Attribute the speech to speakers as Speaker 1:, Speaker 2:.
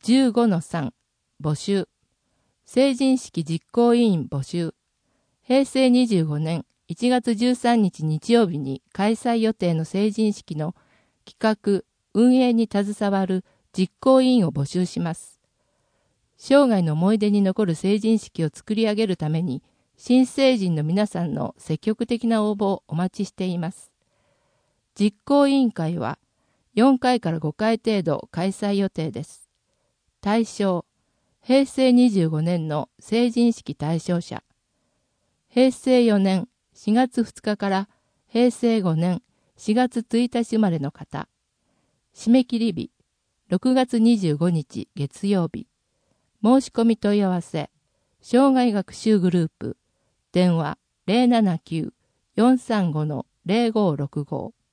Speaker 1: 15-3 募集。成人式実行委員募集。平成25年1月13日日曜日に開催予定の成人式の企画・運営に携わる実行委員を募集します。生涯の思い出に残る成人式を作り上げるために、新成人の皆さんの積極的な応募をお待ちしています。実行委員会は4回から5回程度開催予定です。対象、平成25年の成人式対象者。平成4年4月2日から平成5年4月1日生まれの方。締め切り日、6月25日月曜日。申し込み問い合わせ、生涯学習グループ、電話 079-435-0565